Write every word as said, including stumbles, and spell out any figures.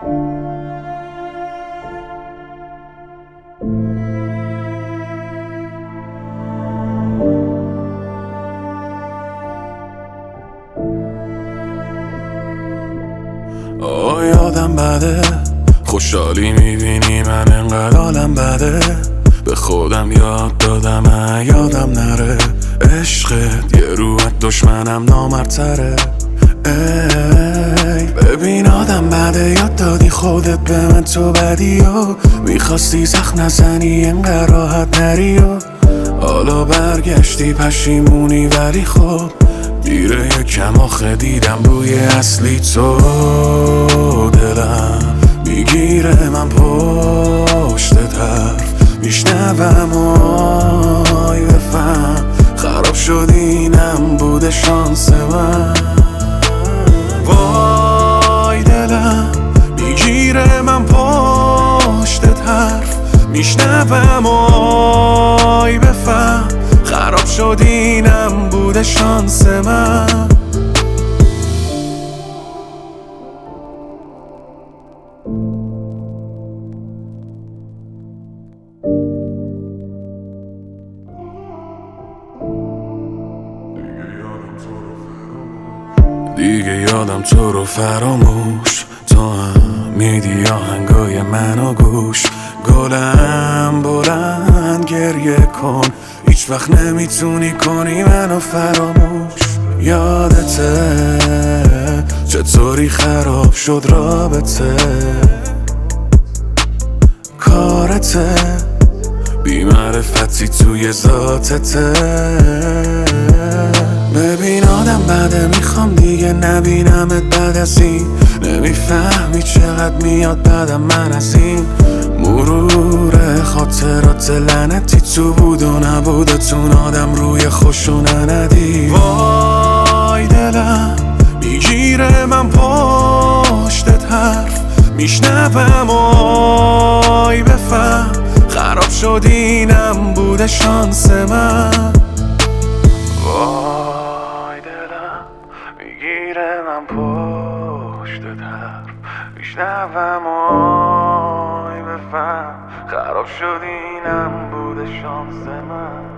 آه یادم بده خوشحالی میبینی من انقدر حالم بده، به خودم یاد دادم یادم نره عشقت یه روحت دشمنم نامردتره. ای ببین آدم بده یاد دادی خودت به من تو بدی و میخواستی سخت نزنی انقدر راحت نری و حالا برگشتی پشیمونی ولی خب دیره یکم آخه دیدم روی اصلی تو دلم میگیره من پشت حرف میشنوم آی بفهم خراب شد اینم بوده شانس من. وای دلم میگیره من پشت حرف میشنوم آی بفهم خراب شد اینم بوده شانس من. دیگه یادم تو رو فراموش، تو هم میدی آهنگای منو گوش، گلم بلند گریه کن هیچ وقت نمیتونی کنی منو فراموش. یادته چطوری خراب شد رابطه، کارته بی معرفتی توی ذاتته. ببین آدم بده میخوام دیگه نبینمت بعد از این، نمیفهمی چقدر میاد بعدم من از این مرور خاطرات لعنتی تو بود و نبودتون آدم روی خوشو ندی. وای دلم میگیره من پشتت حرف میشنوم آی بفهم خراب شد اینم بوده شانس من. وای دلم میگیره من پشتت حرف میشنوم آی بفهم خراب شد اینم بوده شانس من.